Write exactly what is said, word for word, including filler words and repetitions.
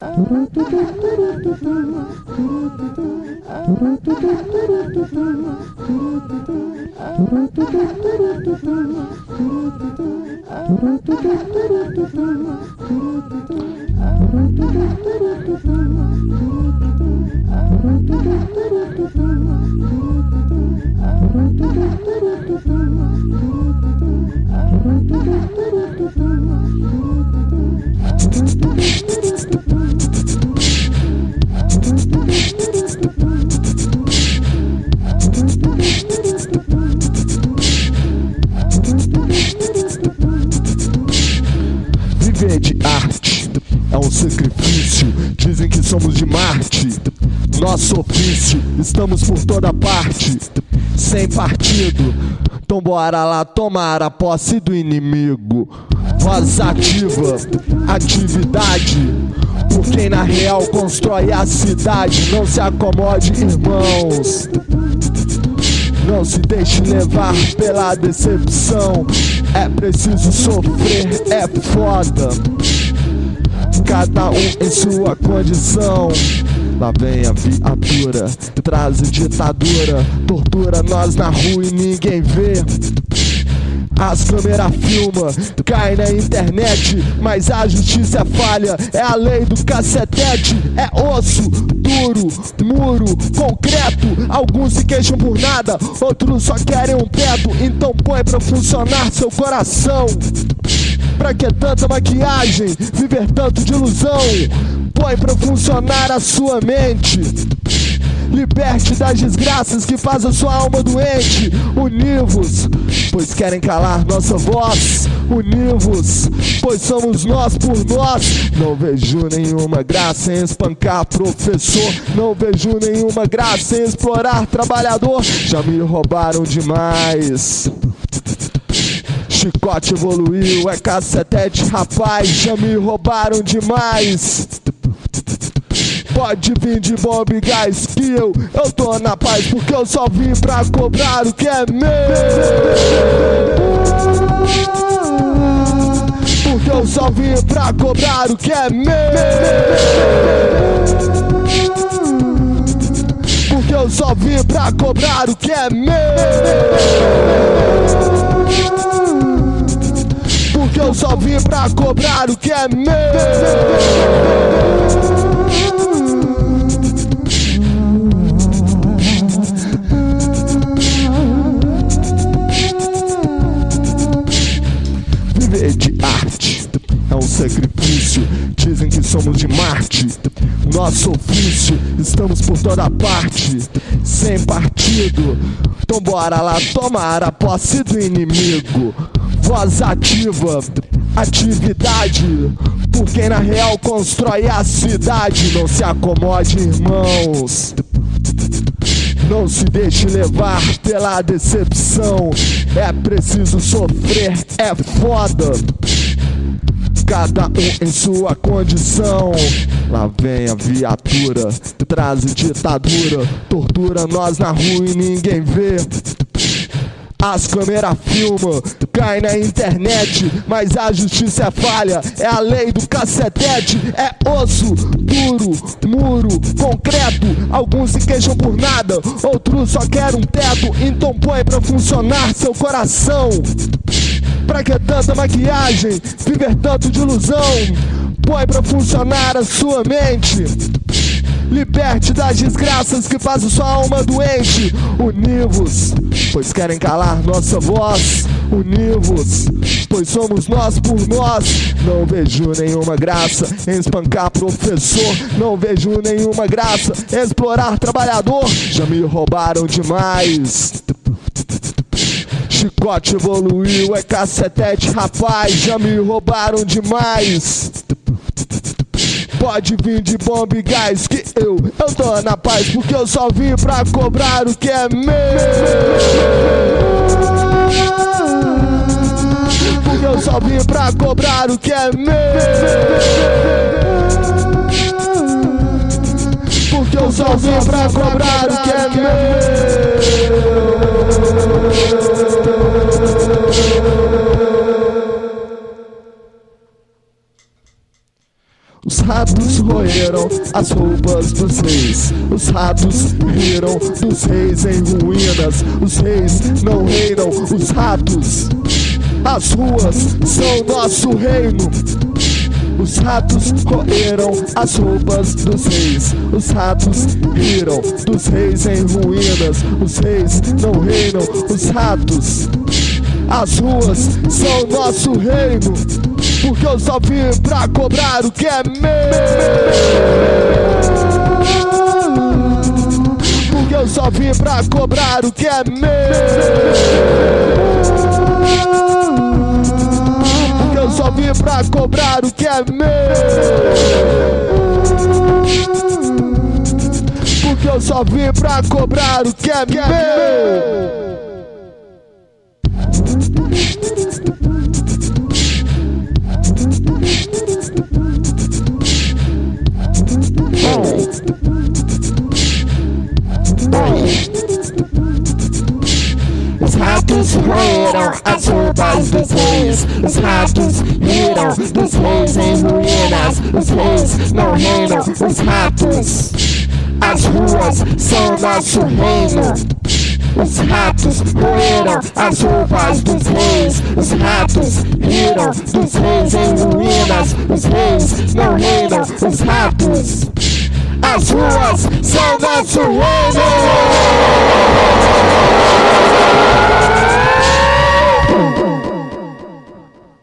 Viver de arte é um sacrifício. Dizem que somos de Marte. Nosso ofício, estamos por toda parte, sem partido. Então bora lá tomar a posse do inimigo. Voz ativa, atividade, por quem na real constrói a cidade. Não se acomode, irmãos, não se deixe levar pela decepção. É preciso sofrer, é foda, cada um em sua condição. Lá vem a viatura, traz ditadura, tortura nós na rua e ninguém vê. As câmeras filmam, cai na internet, mas a justiça é falha. É a lei do cacetete, é osso, duro, muro, concreto. Alguns se queixam por nada, outros só querem um teto. Então põe pra funcionar seu coração. Pra que tanta maquiagem, viver tanto de ilusão? Põe pra funcionar a sua mente. Liberte das desgraças que faz a sua alma doente. Univos, pois querem calar nossa voz. Univos, pois somos nós por nós. Não vejo nenhuma graça em espancar professor. Não vejo nenhuma graça em explorar trabalhador. Já me roubaram demais. Chicote evoluiu, é cacetete, rapaz. Já me roubaram demais. Pode vir de bomba e gás que eu, eu tô na paz, porque eu só vim pra cobrar o que é meu. Porque eu só vim pra cobrar o que é meu. Porque eu só vim pra cobrar o que é meu. Porque eu só vim pra cobrar o que é meu. Viver de arte é um sacrifício. Dizem que somos de Marte. Nosso ofício, estamos por toda parte, sem partido. Então bora lá tomar a posse do inimigo. Voz ativa, atividade, por quem na real constrói a cidade. Não se acomode, irmãos, não se deixe levar pela decepção. É preciso sofrer, é foda, cada um em sua condição. Lá vem a viatura, traz ditadura, tortura nós na rua e ninguém vê. As câmeras filmam, cai na internet, mas a justiça é falha. É a lei do cacetete, é osso, duro, muro, concreto. Alguns se queixam por nada, outros só querem um teto. Então põe pra funcionar seu coração. Pra que tanta maquiagem, viver tanto de ilusão? Põe pra funcionar a sua mente. Liberte das desgraças que fazem sua alma doente. Univos, pois querem calar nossa voz. Univos, pois somos nós por nós. Não vejo nenhuma graça em espancar professor. Não vejo nenhuma graça em explorar trabalhador. Já me roubaram demais. Chicote evoluiu, é cacetete, rapaz. Já me roubaram demais. Pode vir de bomba e gás que eu, eu tô na paz, porque eu só vim pra cobrar o que é meu. Porque eu só vim pra cobrar o que é meu. Porque eu só vim pra cobrar o que é meu. Os ratos roeram roeram as roupas dos reis. Os ratos riram dos reis em ruínas. Os reis não reinam, os ratos. As ruas são nosso reino. Os ratos roeram as roupas dos reis. Os ratos riram dos reis em ruínas. Os reis não reinam, os ratos. As ruas são nosso reino. Porque eu só vim pra cobrar o que é meu. Porque eu só vim pra cobrar o que é meu. Eu só vim pra cobrar o que é meu. Porque eu só vim pra cobrar o que é meu. Os ratos roeram as roupas dos reis. Os ratos riram dos reis em ruínas. Os reis não reinam, os ratos. As ruas são nosso reino. Os ratos roeram as roupas dos reis. Os ratos riram dos reis em ruínas. Os reis não reinam, os ratos. As ruas são nosso reino.